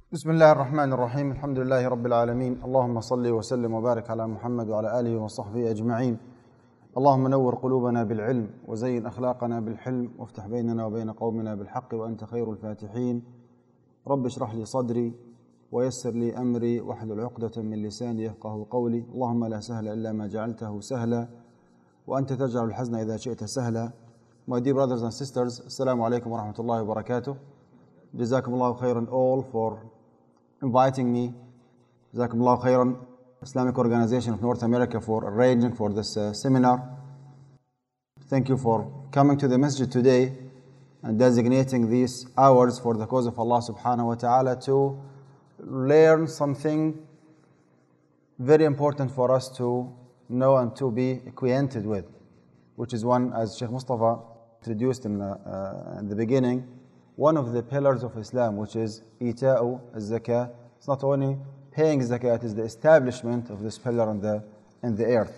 بسم الله الرحمن الرحيم الحمد لله رب العالمين اللهم صل وسلم وبارك على محمد وعلى آله وصحبه أجمعين. اللهم نور قلوبنا بالعلم وزين أخلاقنا بالحلم وافتح بيننا وبين قومنا بالحق وأنت خير الفاتحين. رب اشرح لي صدري ويسر لي أمري واحلل عقدة من لساني يفقه قولي. اللهم لا سهل إلا ما جعلته سهلا وأنت تجعل الحزن إذا شئت سهلا. My dear brothers and sisters, Assalamu alaikum wa rahmatullahi wa barakatuh. Jazakumullahu khairan all for inviting me. Jazakumullahu khairan Islamic Organization of North America for arranging for this seminar. Thank you for coming to the masjid today and designating these hours for the cause of Allah subhanahu wa ta'ala to learn something very important for us to know and to be acquainted with, which is one, as Sheikh Mustafa introduced in the beginning, one of the pillars of Islam, which is Ita'u al-Zakah. It's not only paying zakah, it is the establishment of this pillar in the earth.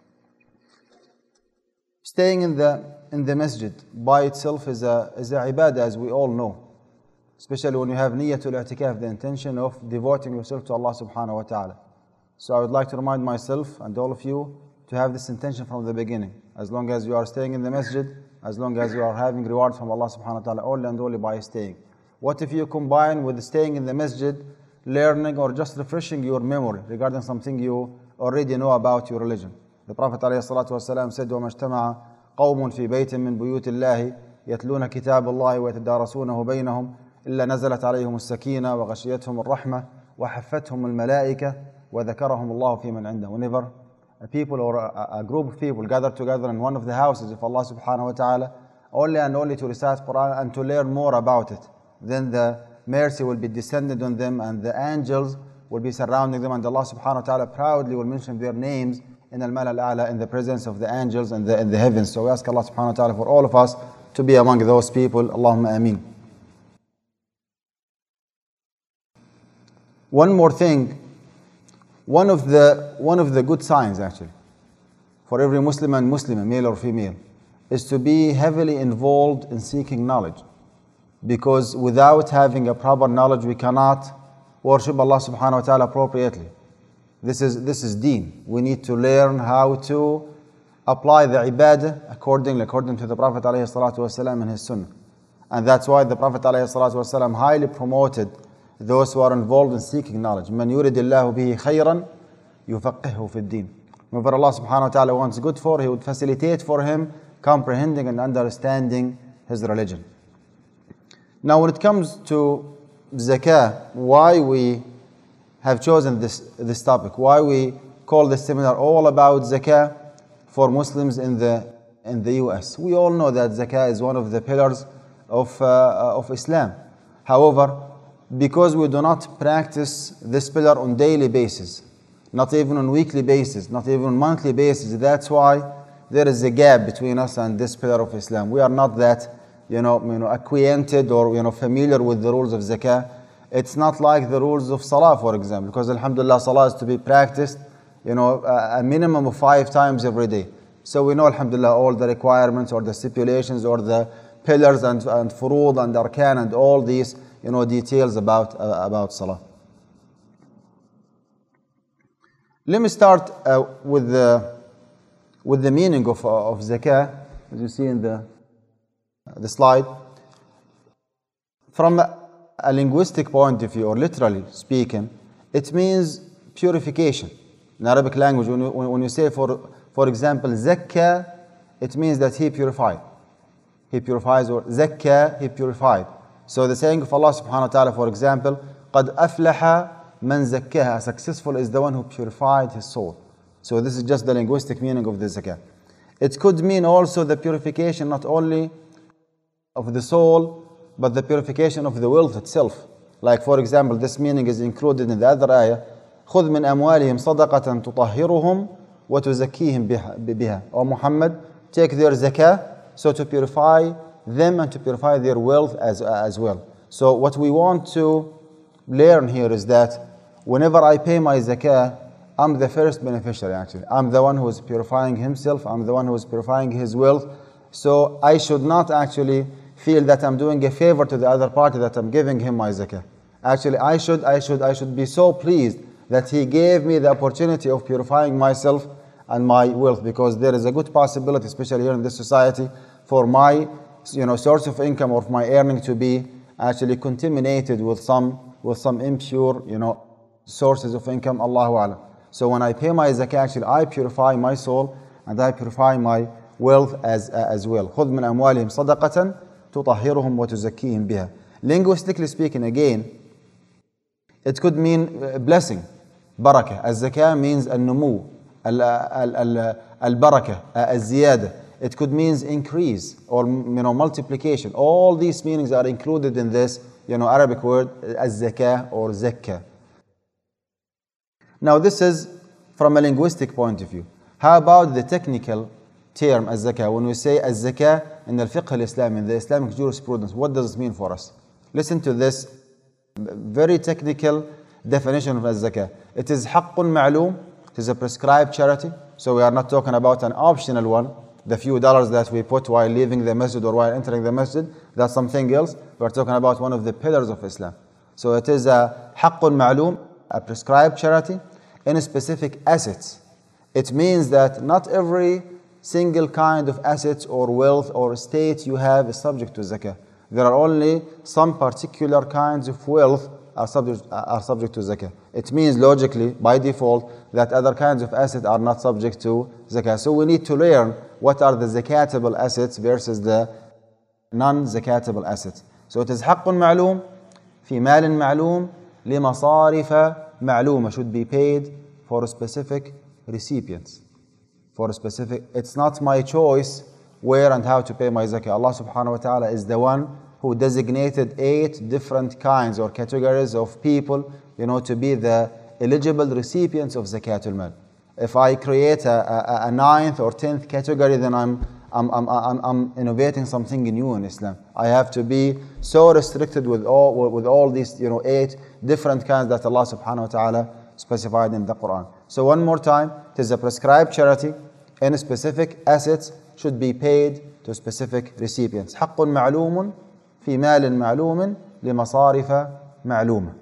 Staying in the masjid by itself is a ibadah, as we all know, especially when you have niyatul i'tikaf, the intention of devoting yourself to Allah subhanahu wa ta'ala. So I would like to remind myself and all of you to have this intention from the beginning. As long as you are staying in the masjid, as long as you are having reward from Allah subhanahu wa ta'ala, only and only by staying. What if you combine with staying in the masjid, learning or just refreshing your memory regarding something you already know about your religion? The Prophet ﷺ said, وَمَا اجْتَمَعَ قَوْمٌ فِي بَيْتٍ مِّن بُيُوتِ اللَّهِ يَتْلُونَ كِتَابَ اللَّهِ وَيَتَدَارَسُونَهُ بَيْنَهُمْ إِلَّا نَزَلَتْ عَلَيْهِمُ السَّكِينَةُ وَغَشِيَتْهُمُ الرَّحْمَةُ وَحَفَّتْهُمُ الْمَلَائِكَةُ وَذَكَرَهُمُ اللَّهُ فِي مَنْ عِنْدَهُ. Whenever a people or a group of people gather together in one of the houses of Allah subhanahu wa ta'ala, only and only to recite Quran and to learn more about it, then the mercy will be descended on them and the angels will be surrounding them, and Allah subhanahu wa ta'ala proudly will mention their names in al-mal al-a'la, in the presence of the angels in the heavens. So we ask Allah subhanahu wa ta'ala for all of us to be among those people. Allahumma ameen. One more thing, one of the good signs actually for every Muslim and Muslimah, male or female, is to be heavily involved in seeking knowledge. Because without having a proper knowledge, we cannot worship Allah subhanahu wa ta'ala appropriately. This is deen. We need to learn how to apply the ibadah according to the Prophet alayhi salatu wasalam and his sunnah. And that's why the Prophet alayhi salatu wasalam highly promoted those who are involved in seeking knowledge. Man yuridillahu bihi khayran yufaqqihhu fi ddin. Whenever Allah subhanahu wa ta'ala wants good for, He would facilitate for him comprehending and understanding his religion. Now when it comes to zakah, why we have chosen this topic, why we call this seminar all about zakah for Muslims in the US. We all know that zakah is one of the pillars of Islam. However, because we do not practice this pillar on daily basis, not even on weekly basis, not even on monthly basis, that's why there is a gap between us and this pillar of Islam. We are not that acquainted or familiar with the rules of zakah. It's not like the rules of salah, for example, because alhamdulillah, salah is to be practiced a minimum of 5 times every day. So we know alhamdulillah all the requirements or the stipulations or the pillars and furud and arkan and all these details about salah. Let me start with the meaning of zakah, as you see in the slide. From a linguistic point of view, or literally speaking, it means purification. In Arabic language, when you say, for example, zakka, it means that he purified. He purifies, or zakka, he purified. So the saying of Allah subhanahu wa ta'ala, for example, قَدْ أَفْلَحَ مَنْ زَكَّاهَا, successful is the one who purified his soul. So this is just the linguistic meaning of the zakah. It could mean also the purification not only of the soul, but the purification of the wealth itself. Like for example, this meaning is included in the other ayah, خُذْ مِنْ أَمْوَالِهِمْ صَدَقَةً تُطَهِّرُهُمْ وَتُزَكِّيهِمْ بِهَا. O Muhammad, take their zakah, so to purify them and to purify their wealth as well. So what we want to learn here is that whenever I pay my zakah, I'm the first beneficiary actually. I'm the one who is purifying himself, I'm the one who is purifying his wealth. So I should not actually feel that I'm doing a favor to the other party that I'm giving him my zakah. Actually, I should be so pleased that He gave me the opportunity of purifying myself and my wealth, because there is a good possibility, especially here in this society, for my source of income or my earning to be actually contaminated with some impure sources of income. Allahu Alam. So when I pay my zakah, actually I purify my soul and I purify my wealth as well. خذ من أموالهم صدقة تطهرهم وتزكيهم بها. Linguistically speaking, again, it could mean blessing, barakah. Az-zakah means al-numu, al-barakah, al-ziyada. It could mean increase or multiplication. All these meanings are included in this Arabic word az-zakah or zakah. Now this is from a linguistic point of view. How about the technical term az-zakah? When we say az-zakah in the fiqh al-Islam, in the Islamic jurisprudence, what does it mean for us? Listen to this very technical definition of az-zakah. It is haqqun ma'loom. It is a prescribed charity. So we are not talking about an optional one, the few dollars that we put while leaving the masjid or while entering the masjid. That's something else. We are talking about one of the pillars of Islam. So it is a haqqun ma'loom, a prescribed charity in specific assets. It means that not every single kind of assets or wealth or estate you have is subject to zakah. There are only some particular kinds of wealth are subject to zakah. It means logically, by default, that other kinds of assets are not subject to zakah. So we need to learn what are the zakatable assets versus the non-zakatable assets. So it is حق معلوم في مال معلوم لمصارف معلومة, should be paid for specific recipients. It's not my choice where and how to pay my zakah. Allah subhanahu wa ta'ala is the one who designated 8 different kinds or categories of people, to be the eligible recipients of zakatul mal. If I create a 9th or 10th category, then I'm innovating something new in Islam. I have to be so restricted with all these 8 different kinds that Allah subhanahu wa ta'ala specified in the Quran. So one more time, it is a prescribed charity and specific assets should be paid to specific recipients. حق معلوم في مال معلوم لمصارف معلومة.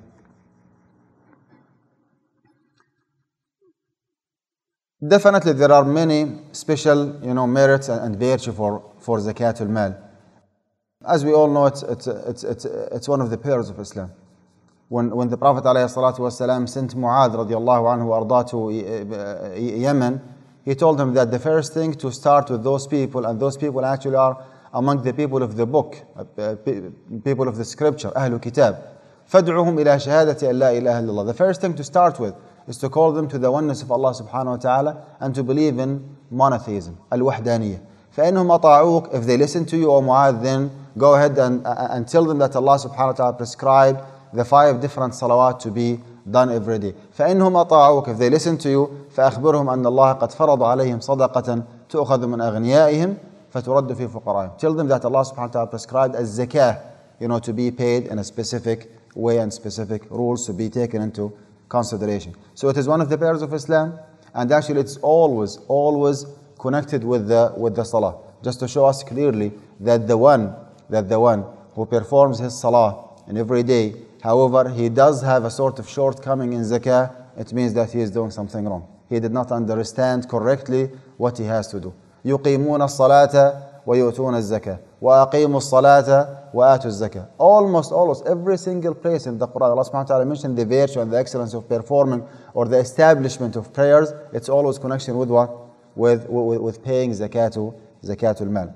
Definitely there are many special merits and virtue for zakatul mal. As we all know, it's one of the pillars of Islam. When the Prophet ﷺ sent Mu'adh radiallahu anhu arda to Yemen, he told him that the first thing to start with those people, and those people actually are among the people of the book, people of the scripture, Ahlul Kitab. فَادْعُهُمْ إِلَى شَهَادَةِ أَنْ لَا إِلَهَ إِلَّا اللَّهِ. The first thing to start with is to call them to the oneness of Allah subhanahu wa ta'ala and to believe in monotheism, al-wahdaniyah. فَإِنْهُمْ أَطَاعُوكَ. If they listen to you, O Mu'adh, then go ahead and tell them that Allah subhanahu wa ta'ala prescribed the 5 different salawat to be done every day. فَإِنْهُمْ أَطَاعُوكَ. If they listen to you, فَأَخْبِرْهُمْ أَنَّ اللَّهَ قَدْ فَرَضَ عَلَيْهِمْ صَدَقَةً تُؤْخَذُ مِنْ أَغْنِيَائِهِمْ فَتُرَدُّ فِي فُقَرَائِهِمْ. Tell them that Allah subhanahu wa ta'ala prescribed as zakah, to be paid in a specific way and specific rules to be taken into consideration. So it is one of the pillars of Islam, and actually it's always connected with the salah, just to show us clearly that the one who performs his salah in every day, however, he does have a sort of shortcoming in zakah, it means that he is doing something wrong. He did not understand correctly what he has to do. يقيمون الصلاة ويؤتون الزكاة وأقيموا الصلاة وآتوا الزكاة. Almost every single place in the Quran, Allah subhanahu wa ta'ala mentioned the virtue and the excellence of performing or the establishment of prayers. It's always connection with what? With paying zakatul mal.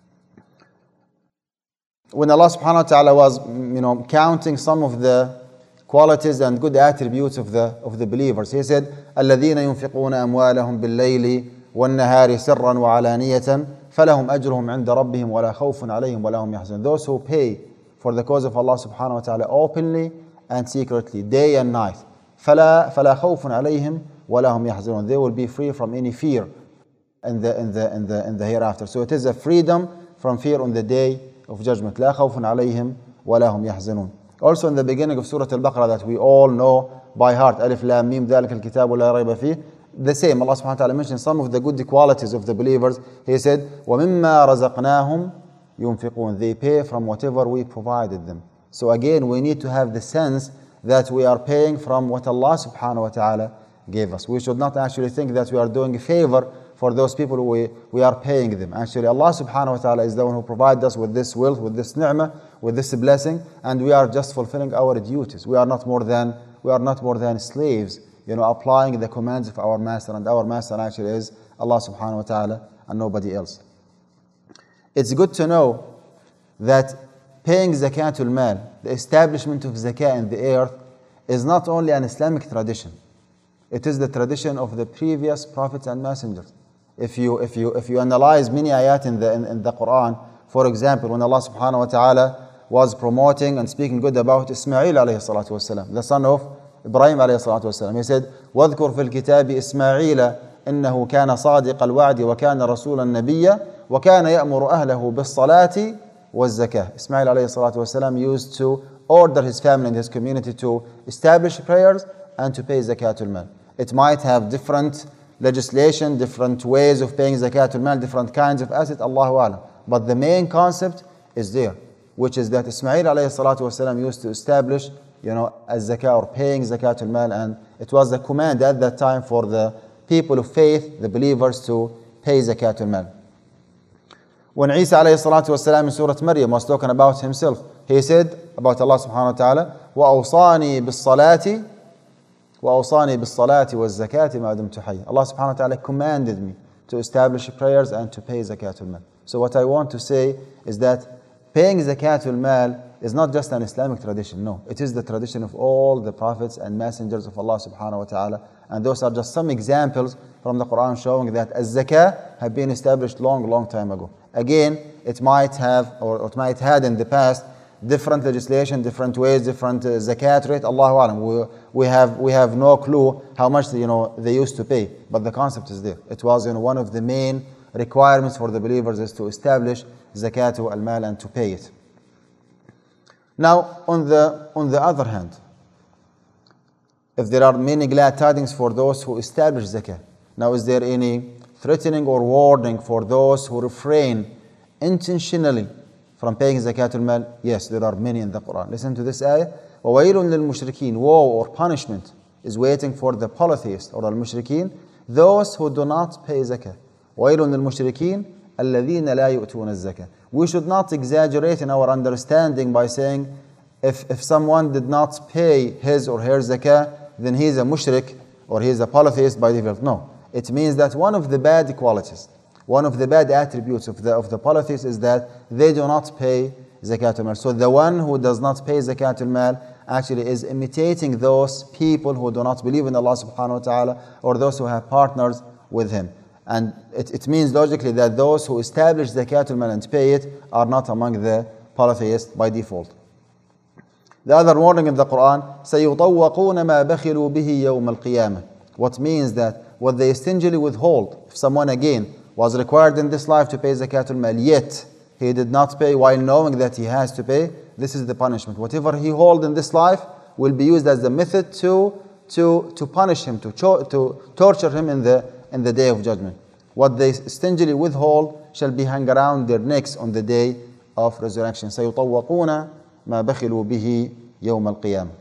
When Allah subhanahu wa ta'ala was counting some of the qualities and good attributes of the believers, He said, الذين ينفقون أموالهم بالليل والنهار سرا وعلانية فلهم أجرهم عند ربهم ولا خوف عليهم ولا هم يحزنون. Those who pay for the cause of Allah subhanahu wa ta'ala openly and secretly, day and night, فلا خوف عليهم ولا هم يحزنون. They will be free from any fear in the hereafter. So it is a freedom from fear on the day of judgment. لا خوف عليهم ولا هم يحزنون. Also in the beginning of Surah Al-Baqarah that we all know by heart, ألف لام ميم ذلك الكتاب لا ريب فيه. The same, Allah subhanahu wa ta'ala mentioned some of the good qualities of the believers. He said, وَمِمَّا رَزَقْنَاهُمْ يُنْفِقُونَ. They pay from whatever we provided them. So again, we need to have the sense that we are paying from what Allah subhanahu wa ta'ala gave us. We should not actually think that we are doing a favor for those people who we are paying them. Actually, Allah subhanahu wa ta'ala is the one who provided us with this wealth, with this ni'mah, with this blessing, and we are just fulfilling our duties. We are not more than slaves, applying the commands of our master, and our master actually is Allah subhanahu wa ta'ala and nobody else. It's good to know that paying zakatul mal, the establishment of zakah in the earth, is not only an Islamic tradition. It is the tradition of the previous prophets and messengers. If you analyze many ayat in the Quran, for example, when Allah subhanahu wa ta'ala was promoting and speaking good about Ismail alayhi salatu wasalam, the son of Ibrahim alayhi salatu wasalam, he said, وَاذْكُرْ فِي الْكِتَابِ إِسْمَاعِيلَ إِنَّهُ كَانَ صَادِقَ الْوَعْدِ وَكَانَ رَسُولًا نَبِيًّا وَكَانَ يَأْمُرُ أَهْلَهُ بِالصَّلَاةِ وَالزَّكَاةِ. Ismail alayhi salatu wasalam used to order his family and his community to establish prayers and to pay zakatul mal. It might have different legislation, different ways of paying zakatul mal, different kinds of assets, Allahu A'lam. But the main concept is there, which is that Ismail alayhi salatu wasalam used to establish, as zakah or paying zakatul mal, and it was the command at that time for the people of faith, the believers, to pay zakatul mal. When Isa alayhi salatu wasalam in Surah Maryam was talking about himself, he said about Allah subhanahu wa ta'ala, وَأَوْصَانِي بِالصَّلَاةِ وَالزَّكَاةِ مَا دُمْتُ حَيًّا. Allah subhanahu wa ta'ala commanded me to establish prayers and to pay zakatul mal. So what I want to say is that paying zakatul mal is not just an Islamic tradition. No, it is the tradition of all the prophets and messengers of Allah subhanahu wa ta'ala. And those are just some examples from the Quran showing that az-zakah have been established long time ago. Again, it might have, or it might had in the past, different legislation, different ways, different zakat rate, Allahu A'lam. We have no clue how much they used to pay, but the concept is there. It was one of the main requirements for the believers is to establish zakatu al-mal and to pay it. Now, on the other hand, if there are many glad tidings for those who establish zakah, now is there any threatening or warning for those who refrain intentionally from paying zakatul mal? Yes, there are many in the Quran. Listen to this ayah. وَوَيْلٌ لِلْمُشْرِكِينَ. Woe or punishment is waiting for the polytheists or al-mushrikeen, those who do not pay zakah. وَوَيْلٌ لِلْمُشْرِكِينَ الَّذِينَ لَا يُؤْتُونَ الزَّكَاةَ. We should not exaggerate in our understanding by saying if someone did not pay his or her zakah, then he is a mushrik or he is a polytheist by default. No. It means that one of the bad qualities, one of the bad attributes of the polytheists is that they do not pay zakatul mal. So the one who does not pay zakatul mal actually is imitating those people who do not believe in Allah subhanahu wa ta'ala, or those who have partners with him. And it means logically that those who establish zakatul mal and pay it are not among the polytheists by default. The other warning in the Quran, سَيُطَوَّقُونَ مَا بَخِلُوا بِهِ يَوْمَ الْقِيَامَةِ. What means that what they stingily withhold, if someone again was required in this life to pay zakatul mal, yet he did not pay while knowing that he has to pay, this is the punishment. Whatever he hold in this life will be used as the method to punish him, to torture him in the day of judgment. What they stingily withhold shall be hung around their necks on the day of resurrection. سَيُطَوَّقُونَ مَا بَخِلُوا بِهِ يَوْمَ الْقِيَامَةِ.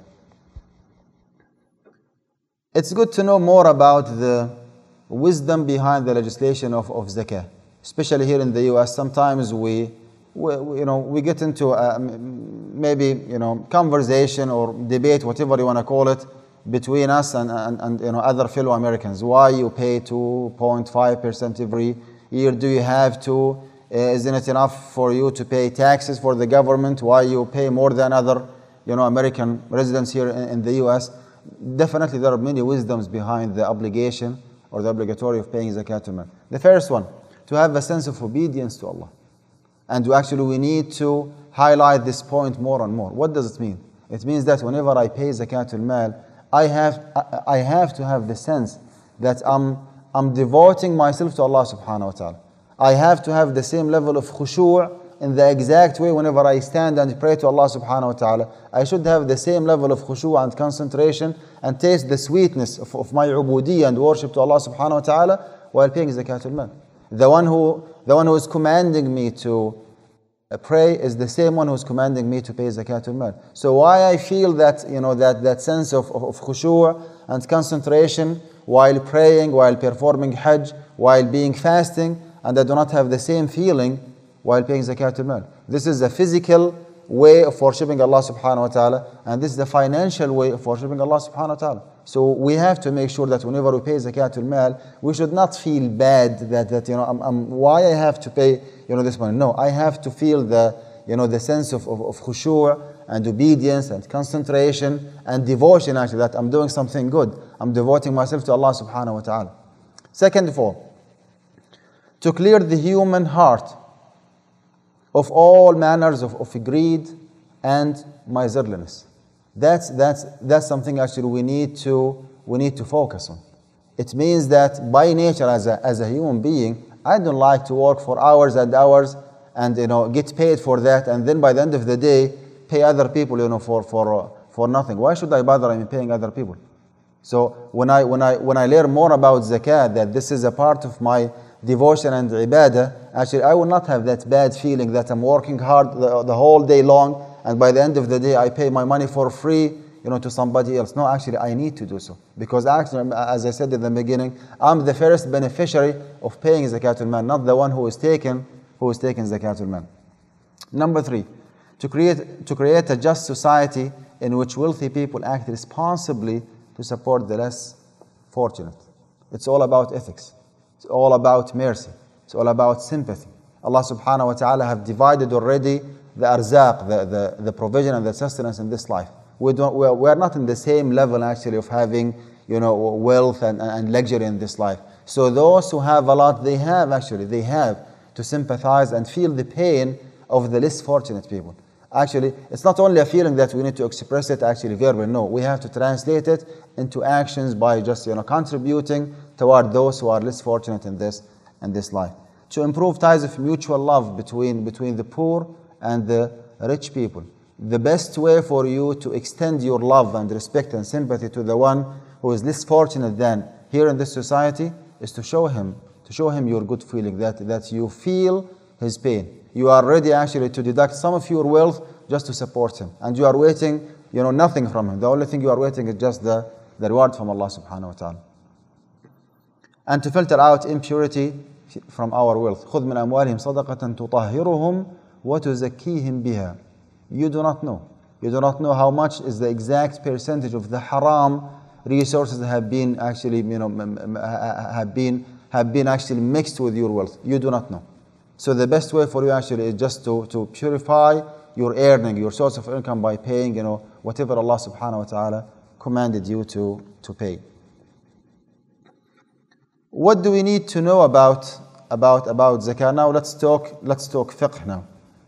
It's good to know more about the wisdom behind the legislation of zakah, especially here in the US. Sometimes we get into maybe conversation or debate, whatever you want to call it, between us and other fellow Americans. Why you pay 2.5% every year? Do you have to? Isn't it enough for you to pay taxes for the government? Why you pay more than other American residents here in the US? Definitely there are many wisdoms behind the obligation or the obligatory of paying zakatul mal. The first one, to have a sense of obedience to Allah. And we need to highlight this point more and more. What does it mean? It means that whenever I pay zakatul mal, I have to have the sense that I'm devoting myself to Allah subhanahu wa ta'ala. I have to have the same level of khushu' in the exact way whenever I stand and pray to Allah subhanahu wa ta'ala. I should have the same level of khushu' and concentration and taste the sweetness of my ubudiyyah and worship to Allah subhanahu wa ta'ala while paying zakatul mal. The one who is commanding me to pray is the same one who's commanding me to pay zakatul mal. So why I feel that, that sense of khushu' and concentration while praying, while performing hajj, while being fasting, and I do not have the same feeling while paying zakatul mal. This is a physical way of worshipping Allah subhanahu wa ta'ala, and this is the financial way of worshipping Allah subhanahu wa ta'ala. So we have to make sure that whenever we pay zakatul mal, we should not feel bad that why I have to pay this money. No, I have to feel the sense of khushu' and obedience and concentration and devotion, actually, that I'm doing something good. I'm devoting myself to Allah subhanahu wa ta'ala. Second of all, to clear the human heart of all manners of greed and miserliness. That's something actually we need to focus on. It means that by nature, as a human being, I don't like to work for hours and hours and get paid for that, and then by the end of the day pay other people for nothing. Why should I bother paying other people? So when I learn more about zakat, that this is a part of my devotion and ibadah, actually I will not have that bad feeling that I'm working hard the whole day long, and by the end of the day I pay my money for free to somebody else. No, actually I need to do so, because actually, as I said in the beginning, I'm the first beneficiary of paying zakatul mal, not the one who is taking zakatul mal. Number 3, to create a just society in which wealthy people act responsibly to support the less fortunate. It's all about ethics. It's all about mercy. It's all about sympathy. Allah subhanahu wa ta'ala have divided already the arzaq, the provision and the sustenance in this life. We are not in the same level actually of having wealth and luxury in this life. So those who have a lot, they have to sympathize and feel the pain of the less fortunate people. Actually, it's not only a feeling that we need to express it actually verbally. No, we have to translate it into actions by just contributing toward those who are less fortunate in this life. To improve ties of mutual love between the poor and the rich people. The best way for you to extend your love and respect and sympathy to the one who is less fortunate than here in this society is to show him your good feeling, that you feel his pain. You are ready actually to deduct some of your wealth just to support him, and you are waiting nothing from him. The only thing you are waiting is just the reward from Allah subhanahu wa ta'ala. And to filter out impurity from our wealth. خُذْ مِنْ أَمْوَالِهِمْ صَدَقَةً تُطَهِّرُهُمْ وَتُزَكِّيهِمْ بِهَا. You do not know. You do not know how much is the exact percentage of the haram resources have been actually have been actually mixed with your wealth. You do not know. So the best way for you actually is just to purify your earning, your source of income, by paying whatever Allah subhanahu wa ta'ala commanded you to pay. What do we need to know about zakah? Now let's talk fiqh now.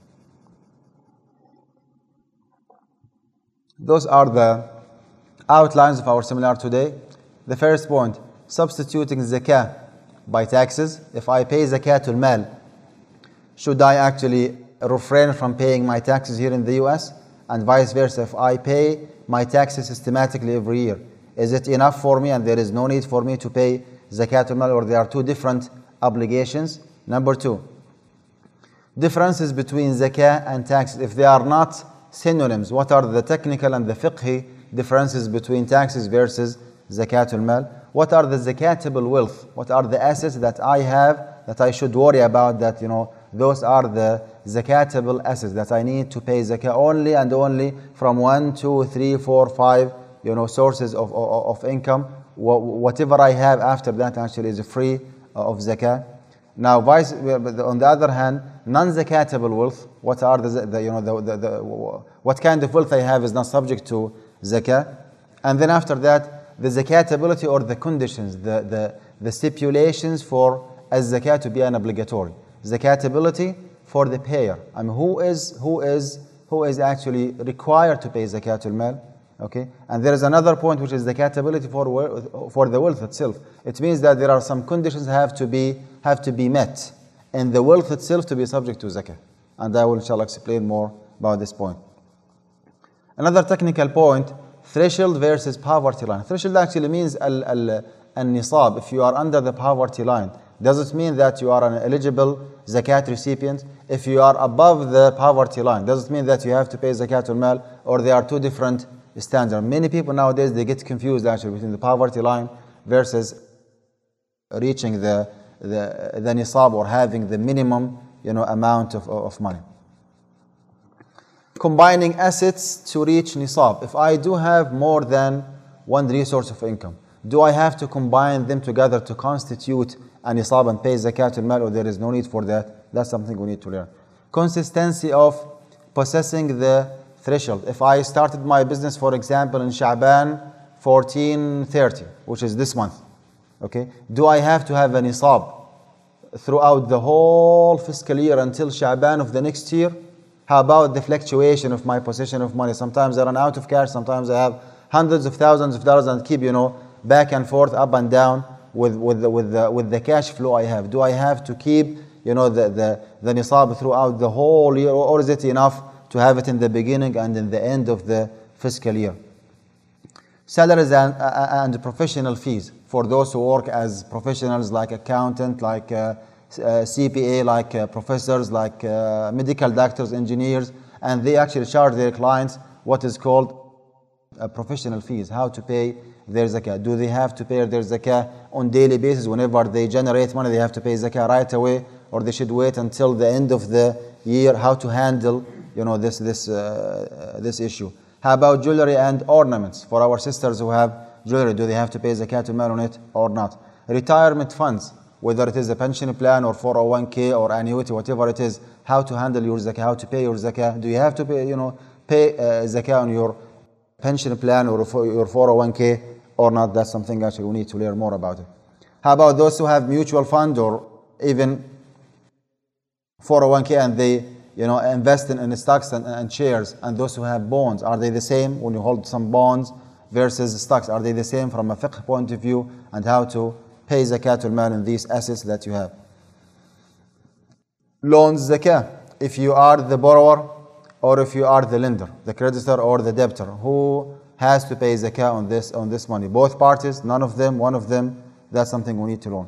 Those are the outlines of our seminar today. The first point, substituting zakah by taxes. If I pay zakatul mal, should I actually refrain from paying my taxes here in the US? And vice versa, if I pay my taxes systematically every year, is it enough for me and there is no need for me to pay zakatul mal, or there are two different obligations? Number 2, differences between zakah and taxes. If they are not synonyms, what are the technical and the fiqhi differences between taxes versus zakatul mal? What are the zakatable wealth? What are the assets that I have that I should worry about, that those are the zakatable assets that I need to pay zakah only and only from 1, 2, 3, 4, 5 sources of income. Whatever I have after that actually is free of zakah. Now, on the other hand, non-zakatable wealth, what are what kind of wealth I have is not subject to zakah. And then after that, the zakatability, or the conditions, the stipulations for az-zakah to be an obligatory. Zakatability for the payer. I mean, who is actually required to pay zakatul mal? Okay, and there is another point, which is zakatability for the wealth itself. It means that there are some conditions have to be met in the wealth itself to be subject to zakah, and I will inshallah explain more about this point. Another technical point, threshold versus poverty line. Threshold actually means al-nisab. If you are under the poverty line, Does it mean that you are an eligible zakat recipient? If you are above the poverty line, does it mean that you have to pay zakatul mal, or they are two different standards? Many people nowadays, they get confused actually between the poverty line versus reaching the nisab, or having the minimum amount of money. Combining assets to reach nisab. If I do have more than one resource of income, do I have to combine them together to constitute a nisab and pay zakat al-mal, or there is no need for that? That's something we need to learn. Consistency of possessing the threshold. If I started my business, for example, in Sha'ban 1430, which is this month, okay, do I have to have a nisab throughout the whole fiscal year until Sha'ban of the next year? How about the fluctuation of my possession of money? Sometimes I run out of cash, sometimes I have hundreds of thousands of dollars and keep, back and forth, up and down with the cash flow I have. Do I have to keep, the nisab throughout the whole year, or is it enough to have it in the beginning and in the end of the fiscal year? Salaries and professional fees for those who work as professionals, like accountant, like CPA, like professors, like medical doctors, engineers, and they actually charge their clients what is called professional fees, how to pay their zakah. Do they have to pay their zakah on daily basis? Whenever they generate money, they have to pay zakah right away, or they should wait until the end of the year? How to handle this issue? How about jewelry and ornaments for our sisters who have jewelry? Do they have to pay zakatul mal on it or not? Retirement funds, whether it is a pension plan or 401k or annuity, whatever it is, how to handle your zakah, how to pay your zakah. Do you have to pay zakah on your pension plan or for your 401k or not? That's something actually we need to learn more about it. How about those who have mutual fund or even 401k and they invest in stocks and shares, and those who have bonds, are they the same? When you hold some bonds versus stocks, are they the same from a fiqh point of view? And how to pay zakatul mal in these assets that you have. Loans zakah. If you are the borrower or if you are the lender, the creditor or the debtor, who has to pay zakah on this money? Both parties, none of them, one of them? That's something we need to learn.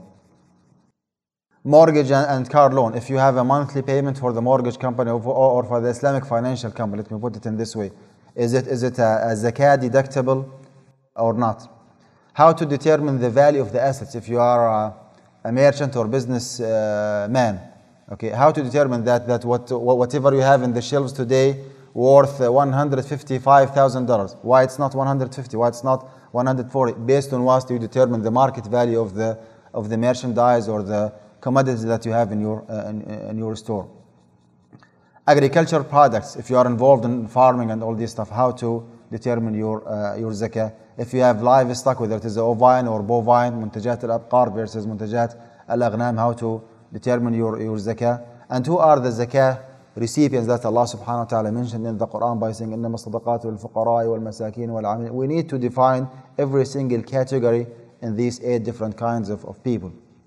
Mortgage and car loan. If you have a monthly payment for the mortgage company or for the Islamic financial company, let me put it in this way, is it a zakah deductible or not? How to determine the value of the assets if you are a merchant or business man? Okay, how to determine that whatever you have in the shelves today worth $155,000? Why it's not 150? Why it's not 140? Based on what do you determine the market value of the merchandise or the commodities that you have in your store? Agricultural products. If you are involved in farming and all this stuff, how to determine your zakah? If you have livestock, whether it is ovine or bovine, muntajat al-abqar versus muntajat al-aghnam, how to determine your zakah? And who are the zakah recipients that Allah subhanahu wa ta'ala mentioned in the Quran by saying إنما الصدقات للفقراء والمساكين والعاملين? We need to define every single category in these 8 different kinds of people.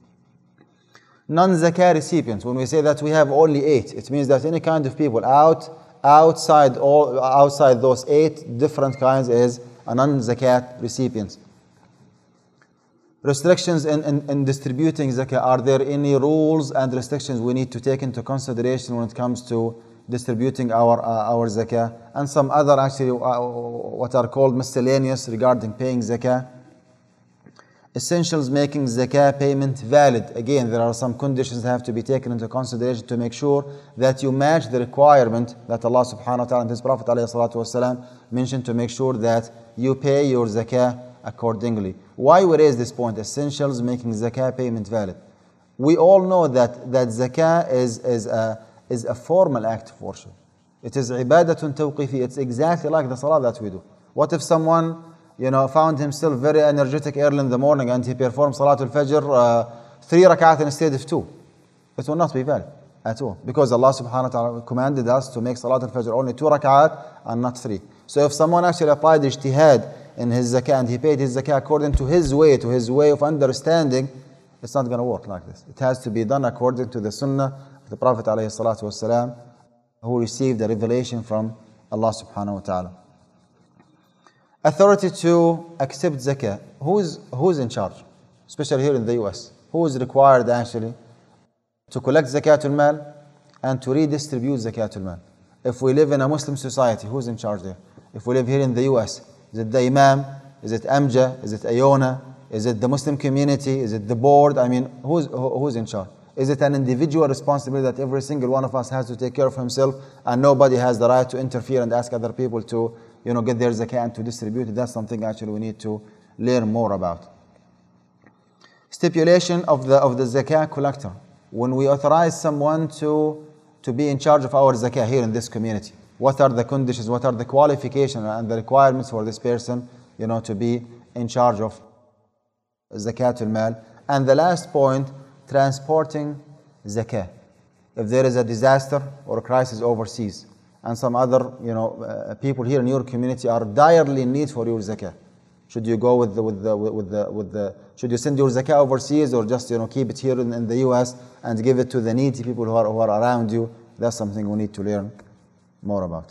Non-zakah recipients. When we say that we have only 8, it means that any kind of people outside those 8 different kinds is a non-zakat recipients. Restrictions in distributing zakah. Are there any rules and restrictions we need to take into consideration when it comes to distributing our zakah? And some other actually what are called miscellaneous regarding paying zakah. Essentials making zakah payment valid. Again, there are some conditions that have to be taken into consideration to make sure that you match the requirement that Allah subhanahu wa ta'ala and His Prophet alayhi salatu wasalam mentioned, to make sure that you pay your zakah accordingly. Why we raise this point? Essentials making zakah payment valid. We all know that zakah is a formal act of worship. It is ibadatun tawqifi. It's exactly like the salah that we do. What if someone found himself very energetic early in the morning and he performed Salatul Fajr 3 rak'at instead of 2? It will not be valid at all, because Allah subhanahu wa ta'ala commanded us to make Salatul Fajr only 2 rak'at and not 3. So if someone actually applied ijtihad in his zakah and he paid his zakah according to his way of understanding, it's not going to work like this. It has to be done according to the sunnah of the Prophet alayhi salatu wasalam, who received the revelation from Allah subhanahu wa ta'ala. Authority to accept zakah. Who's in charge? Especially here in the US. who is required actually to collect zakatul mal and to redistribute zakatul mal? If we live in a Muslim society, who's in charge there? If we live here in the US, is it the Imam? Is it Amja? Is it Ayona? Is it the Muslim community? Is it the board? I mean, who's in charge? Is it an individual responsibility that every single one of us has to take care of himself and nobody has the right to interfere and ask other people to, get their zakah and to distribute it? That's something actually we need to learn more about. Stipulation of the zakah collector. When we authorize someone to be in charge of our zakah here in this community, what are the conditions, what are the qualifications and the requirements for this person, to be in charge of zakatul mal? And the last point, transporting zakah. If there is a disaster or a crisis overseas, and some other, people here in your community are direly in need for your zakah, should you go with the should you send your zakah overseas, or just keep it here in the US and give it to the needy people who are around you? That's something we need to learn more about.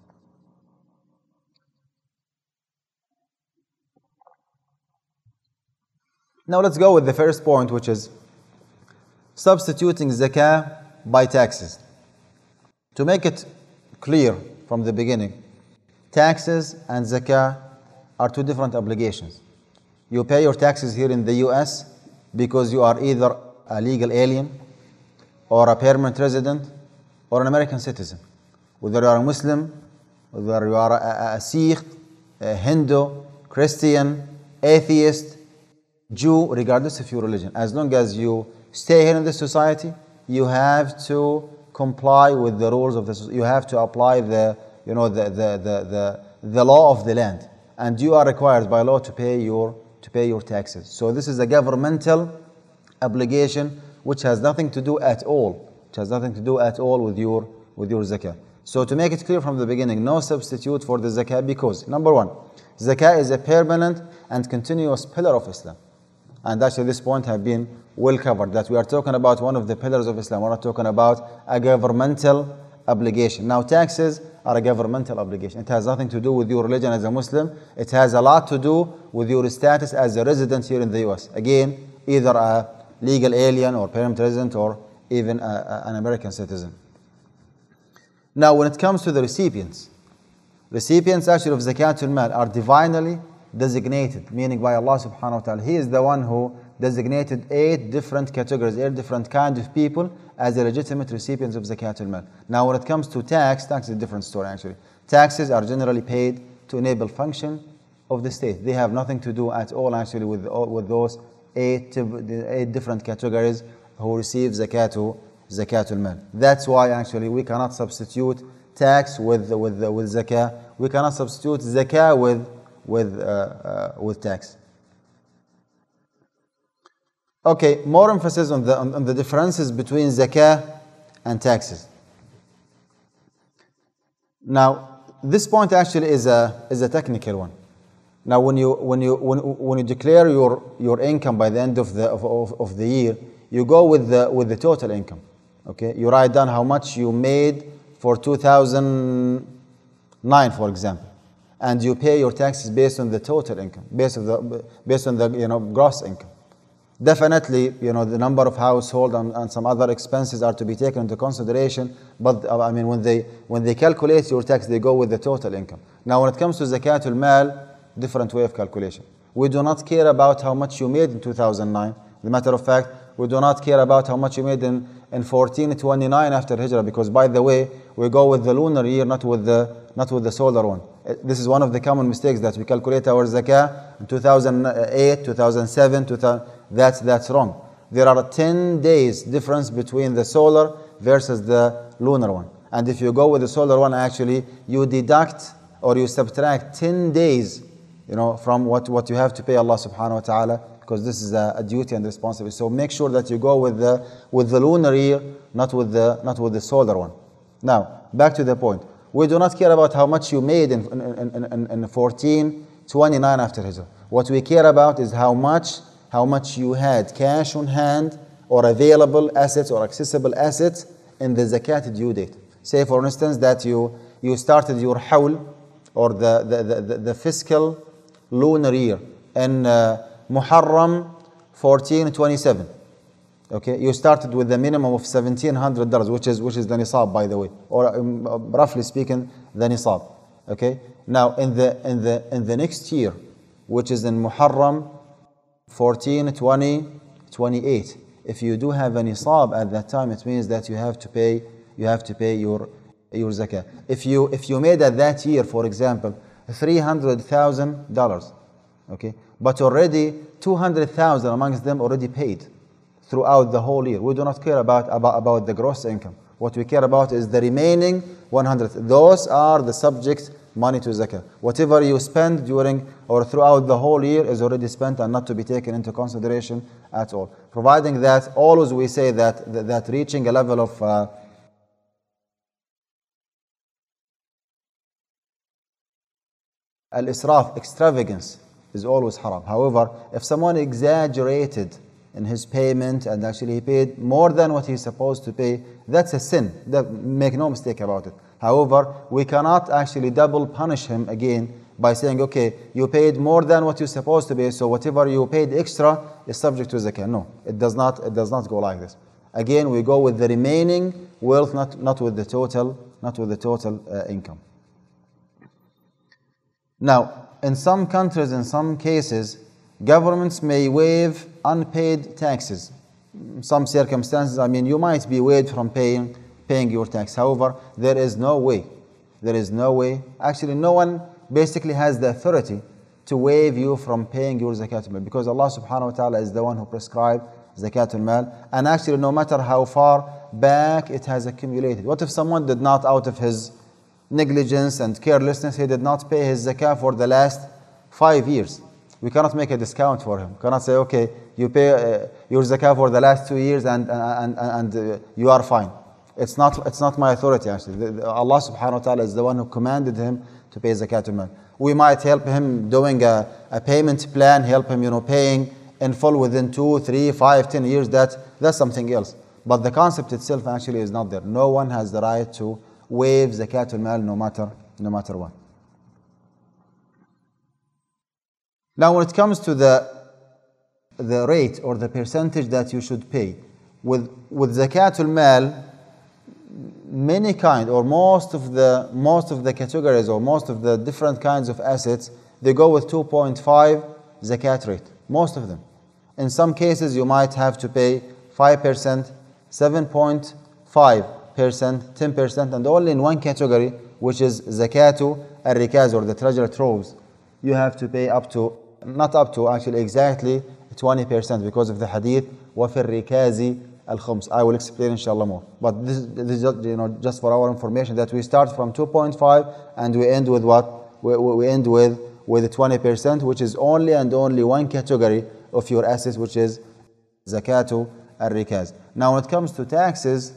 Now let's go with the first point, which is substituting zakah by taxes. To make it clear from the beginning, taxes and zakah are two different obligations. You pay your taxes here in the US because you are either a legal alien or a permanent resident or an American citizen. Whether you are a Muslim, whether you are a Sikh, a Hindu, Christian, atheist, Jew, regardless of your religion, as long as you stay here in this society, you have to comply with the rules of this. You have to apply the law of the land, and you are required by law to pay your taxes. So this is a governmental obligation which has nothing to do at all. With your zakah. So to make it clear from the beginning, no substitute for the zakah, because number one, zakah is a permanent and continuous pillar of Islam. And actually this point have been well covered, that we are talking about one of the pillars of Islam. We're not talking about a governmental obligation. Now taxes are a governmental obligation. It has nothing to do with your religion as a Muslim. It has a lot to do with your status as a resident here in the US. Again, either a legal alien or permanent resident or even an American citizen. Now when it comes to the recipients actually of zakatul mal are divinely designated, meaning by Allah subhanahu wa ta'ala. He is the one who designated 8 different categories, 8 different kinds of people as the legitimate recipients of zakatul mal. Now when it comes to tax is a different story actually. Taxes are generally paid to enable function of the state. They have nothing to do at all actually with those 8 different categories who receive zakatul mal. That's why actually we cannot substitute tax with zakah. We cannot substitute zakah with tax. Okay, more emphasis on the differences between zakah and taxes. Now, this point actually is a technical one. Now, when you declare your income by the end of the year, you go with the total income. Okay, you write down how much you made for 2009, for example, and you pay your taxes based on the total income, based on the gross income. Definitely, the number of household and some other expenses are to be taken into consideration. But when they calculate your tax, they go with the total income. Now, when it comes to zakatul mal, different way of calculation. We do not care about how much you made in 2009. As a matter of fact, we do not care about how much you made in 1429 after Hijrah, because by the way, we go with the lunar year, not with the solar one. This is one of the common mistakes, that we calculate our zakah in 2008, 2007, 2000. That's wrong. There are 10 days difference between the solar versus the lunar one. And if you go with the solar one, actually, you deduct or you subtract 10 days, from what you have to pay Allah subhanahu wa ta'ala, because this is a duty and responsibility. So make sure that you go with the lunar year, not with the solar one. Now, back to the point. We do not care about how much you made in 1429 after Hijrah. What we care about is how much you had cash on hand or available assets or accessible assets in the zakat due date. Say for instance that you started your hawl or the fiscal lunar year in Muharram 1427. Okay, you started with the minimum of $1,700, which is the nisab, by the way, or roughly speaking, the nisab. Okay, now in the next year, which is in Muharram 14, 20, 28. If you do have a nisab at that time, it means that you have to pay your zakah. If you made at that year, for example, $300,000, okay, but already 200,000 amongst them already paid throughout the whole year. We do not care about the gross income. What we care about is the remaining 100. Those are the subject money to zakah. Whatever you spend during or throughout the whole year is already spent and not to be taken into consideration at all. Providing that always we say that reaching a level of al-israf, extravagance, is always haram. However, if someone exaggerated in his payment and actually he paid more than what he's supposed to pay, that's a sin. Make no mistake about it. However, we cannot actually double punish him again by saying, okay, you paid more than what you're supposed to pay, so whatever you paid extra is subject to zakah. No, it does not go like this. Again, we go with the remaining wealth, not with the total income. Now, in some countries, in some cases, governments may waive unpaid taxes. Some circumstances, you might be waived from paying your tax. However, there is no way. Actually, no one basically has the authority to waive you from paying your zakatul mal, because Allah subhanahu wa ta'ala is the one who prescribed zakatul mal. And actually, no matter how far back it has accumulated. What if someone did not, out of his negligence and carelessness, he did not pay his zakah for the last 5 years? We cannot make a discount for him. We cannot say, okay, you pay your zakah for the last 2 years and you are fine. It's not my authority actually. Allah subhanahu wa ta'ala is the one who commanded him to pay zakatul mal. We might help him doing a payment plan, help him paying in full within 2, 3, 5, 10 years. That's something else. But the concept itself actually is not there. No one has the right to waive zakatul mal no matter what. Now, when it comes to the rate or the percentage that you should pay with zakatul mal, many kind or most of the categories or most of the different kinds of assets, they go with 2.5 zakat rate. Most of them. In some cases, you might have to pay 5%, 7.5%, 10%, and only in one category, which is zakatu al-rikaz, or the treasure troves, you have to pay actually exactly 20%, because of the hadith وَفِي الرِّكَازِ الْخُمْسِ. I will explain inshallah more. But this is just for our information, that we start from 2.5 and we end with what? We end with 20%, which is only and only one category of your assets, which is zakatu al-rikaz. Now, when it comes to taxes,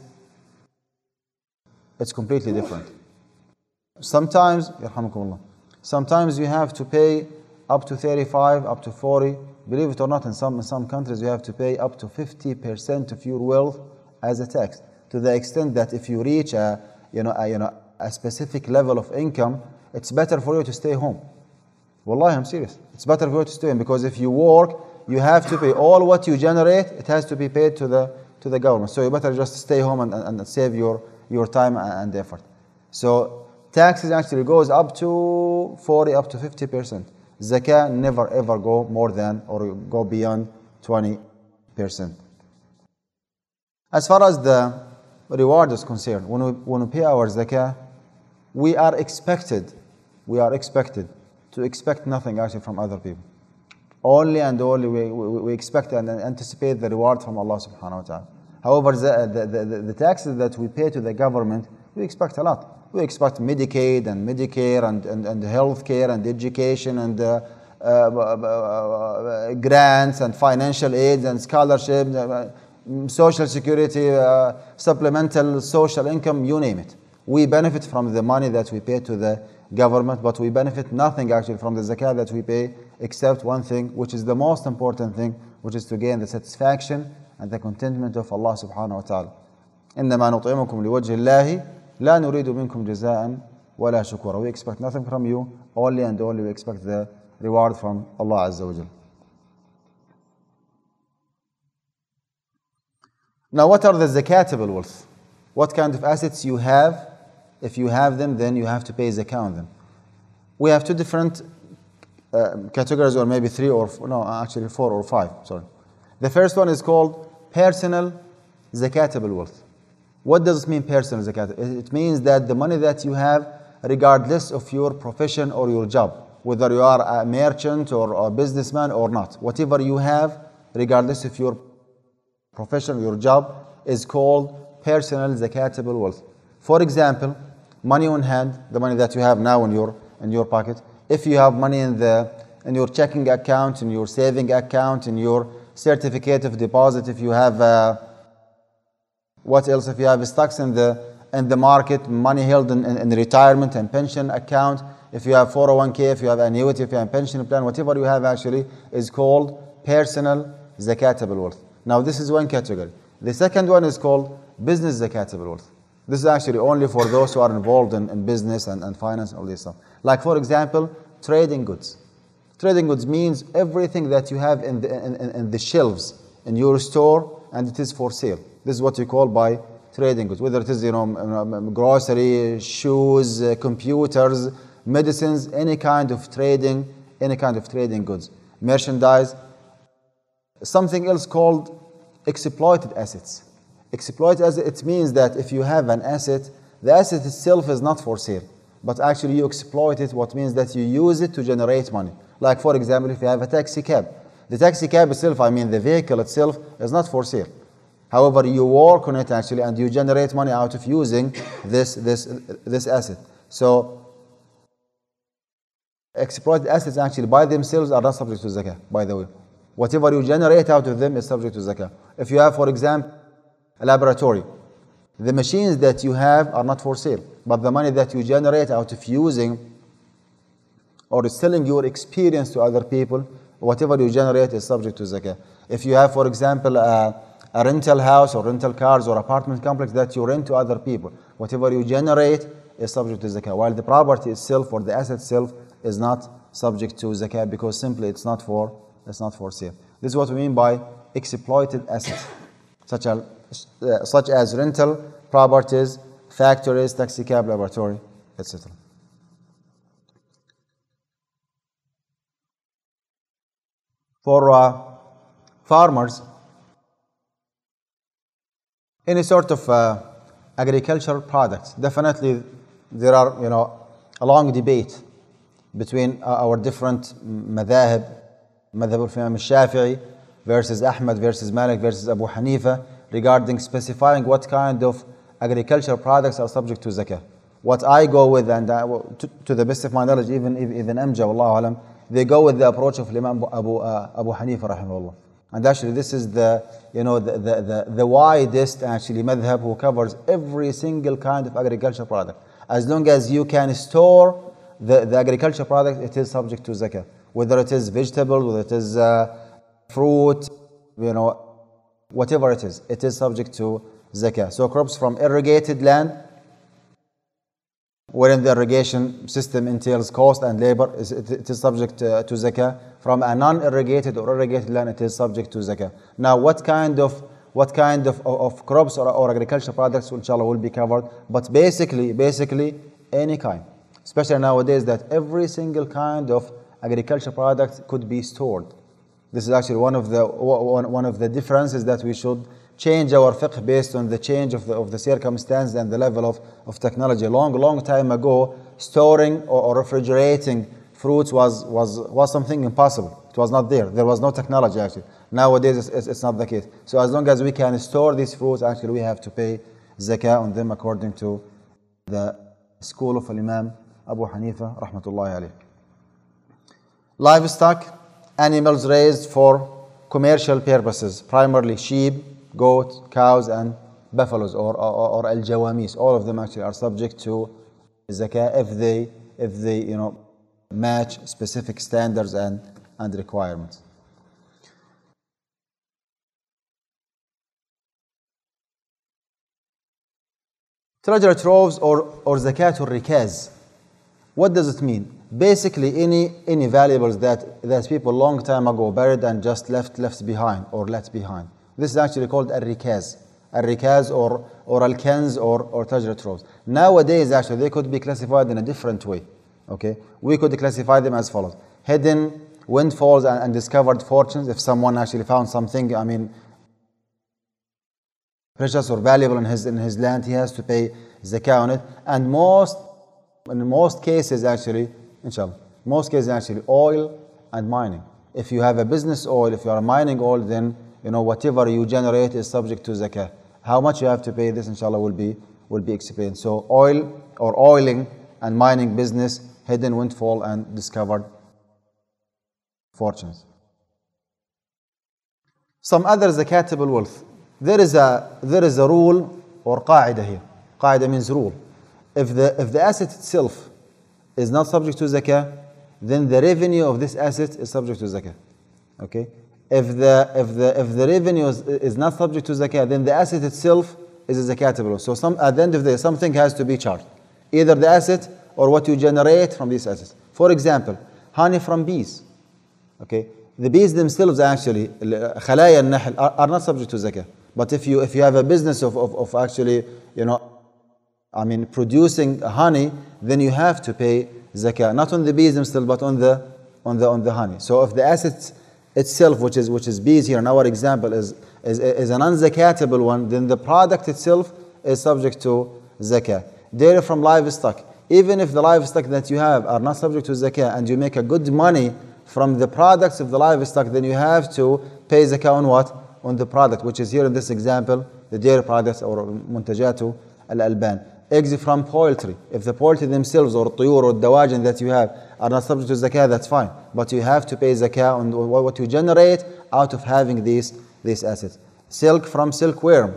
it's completely different. Sometimes you have to pay up to 35, up to 40. Believe it or not, in some countries you have to pay up to 50% of your wealth as a tax, to the extent that if you reach a specific level of income, it's better for you to stay home. Wallahi, I'm serious. It's better for you to stay home, because if you work, you have to pay all what you generate. It has to be paid to the government. So you better just stay home and save your time and effort. So taxes actually goes up to 40, up to 50%. Zakah never ever go more than or go beyond 20%. As far as the reward is concerned, when we pay our zakah, we are expected to expect nothing actually from other people. Only and only we expect and anticipate the reward from Allah subhanahu wa ta'ala. However, the taxes that we pay to the government, we expect a lot. We expect Medicaid and Medicare and health care and education and grants and financial aids and scholarships, social security, supplemental social income, you name it. We benefit from the money that we pay to the government, but we benefit nothing actually from the zakah that we pay, except one thing, which is the most important thing, which is to gain the satisfaction and the contentment of Allah subhanahu wa ta'ala. إنما نطعمكم لوجه الله لا نريد منكم جزاء ولا شكورا. We expect nothing from you, only and only we expect the reward from Allah Azza wa Jal. Now, what are the zakatable wealth? What kind of assets you have? If you have them, then you have to pay zakah on them. We have two different categories, or maybe three or no, actually 4 or 5. Sorry. The first one is called personal zakatable wealth. What does it mean, personal zakat? It means that the money that you have, regardless of your profession or your job, whether you are a merchant or a businessman or not, whatever you have, regardless of your profession or your job, is called personal zakatable wealth. For example, money on hand, the money that you have now in your pocket. If you have money in your checking account, in your saving account, in your certificate of deposit, if you have what else? If you have stocks in the market, money held in retirement and pension account, if you have 401k, if you have annuity, if you have pension plan, whatever you have actually is called personal zakatable wealth. Now this is one category. The second one is called business zakatable wealth. This is actually only for those who are involved in business and finance and all this stuff. Like for example, trading goods. Trading goods means everything that you have in the shelves in your store and it is for sale. This is what you call by trading goods. Whether it is grocery, shoes, computers, medicines, any kind of trading goods, merchandise. Something else called exploited assets. Exploited assets, it means that if you have an asset, the asset itself is not for sale, but actually you exploit it, what means that you use it to generate money. Like for example, if you have a taxi cab. The taxi cab itself, the vehicle itself is not for sale. However, you work on it actually and you generate money out of using this asset. So, exploited assets actually by themselves are not subject to zakah, by the way. Whatever you generate out of them is subject to zakah. If you have, for example, a laboratory, the machines that you have are not for sale, but the money that you generate out of using or selling your experience to other people, whatever you generate is subject to zakah. If you have, for example, a rental house or rental cars or apartment complex that you rent to other people, whatever you generate is subject to zakah, while the property itself or the asset itself is not subject to zakah because simply it's not for sale. This is what we mean by exploited assets, such as rental properties, factories, taxi cab, laboratory, etc. For farmers, any sort of agricultural products, definitely there are a long debate between our different madhahib, madhab al-Imam al-Shafi'i versus Ahmad versus Malik versus Abu Hanifa, regarding specifying what kind of agricultural products are subject to zakah. What I go with, and to the best of my knowledge, even Amja, Wallahu Alam, they go with the approach of Imam Abu Hanifa rahimahullah. And actually this is the widest actually madhab who covers every single kind of agricultural product. As long as you can store the agricultural product, it is subject to zakah. Whether it is vegetable, whether it is fruit, whatever it is subject to zakah. So crops from irrigated land, wherein the irrigation system entails cost and labor, it is subject to zakah. From a non-irrigated or irrigated land, it is subject to zakah. Now, what kind of crops or agricultural products, inshallah, will be covered? But basically, any kind. Especially nowadays, that every single kind of agricultural product could be stored. This is actually one of the differences that we should change our fiqh based on the change of the circumstance and the level of technology. Long time ago, storing or refrigerating fruits was something impossible. It was not there. There was no technology actually. Nowadays, it's not the case. So as long as we can store these fruits, actually we have to pay zakah on them according to the school of Imam Abu Hanifa rahmatullahi alayh. Livestock, animals raised for commercial purposes, primarily sheep, goat, cows, and buffaloes, or al-jawamis. All of them actually are subject to zakah if they match specific standards and requirements. Treasure troves or zakatul rikaz. What does it mean? Basically, any valuables that people long time ago buried and just left behind or left behind. This is actually called a rikaz. al-rikaz or al-kanz or tajrat rows. Nowadays, actually, they could be classified in a different way. Okay, we could classify them as follows: hidden windfalls and discovered fortunes. If someone actually found something, I mean, precious or valuable in his land, he has to pay zakah on it. And in most cases, actually, inshallah, most cases actually, oil and mining. If you have a business oil, if you are mining oil, then whatever you generate is subject to zakah. How much you have to pay this, inshallah, will be explained. So oil or oiling and mining business, hidden windfall and discovered fortunes. Some other zakatable wealth. There is a rule or qaida here. Qaida means rule. If the asset itself is not subject to zakah, then the revenue of this asset is subject to zakah. Okay? If the revenue is not subject to zakah, then the asset itself is a zakatable. So at the end of the day, something has to be charged. Either the asset or what you generate from these assets. For example, honey from bees. Okay? The bees themselves actually, khalaya al-nahl, are not subject to zakah. But if you have a business of actually, producing honey, then you have to pay zakah, not on the bees themselves, but on the honey. So if the asset itself, which is bees here in our example, is an unzakatable one, then the product itself is subject to zakah. Dairy from livestock, even if the livestock that you have are not subject to zakah and you make a good money from the products of the livestock, then you have to pay zakah on what? On the product, which is here in this example, the dairy products or muntajatu al-alban. Eggs from poultry. If the poultry themselves or tuyur or dawajin that you have are not subject to zakah, that's fine. But you have to pay zakah on what you generate out of having these assets. Silk from silkworm.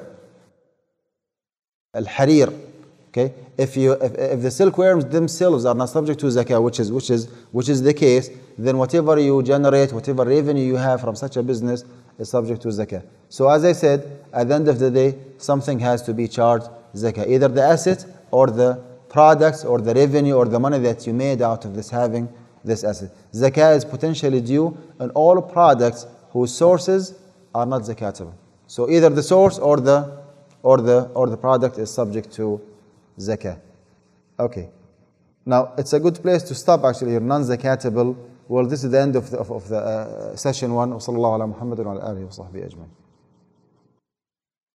Al-harir. Okay? If the silkworms themselves are not subject to zakah, which is the case, then whatever you generate, whatever revenue you have from such a business is subject to zakah. So as I said, at the end of the day, something has to be charged zakah, either the asset or the products or the revenue or the money that you made out of having this asset. Zakah is potentially due on all products whose sources are not zakatable. So either the source or the product is subject to zakah. Okay. Now it's a good place to stop actually here. Non-zakatable. Well, this is the end of the session 1. وصلى الله على محمد وعلى آله وصحبه أجمعين.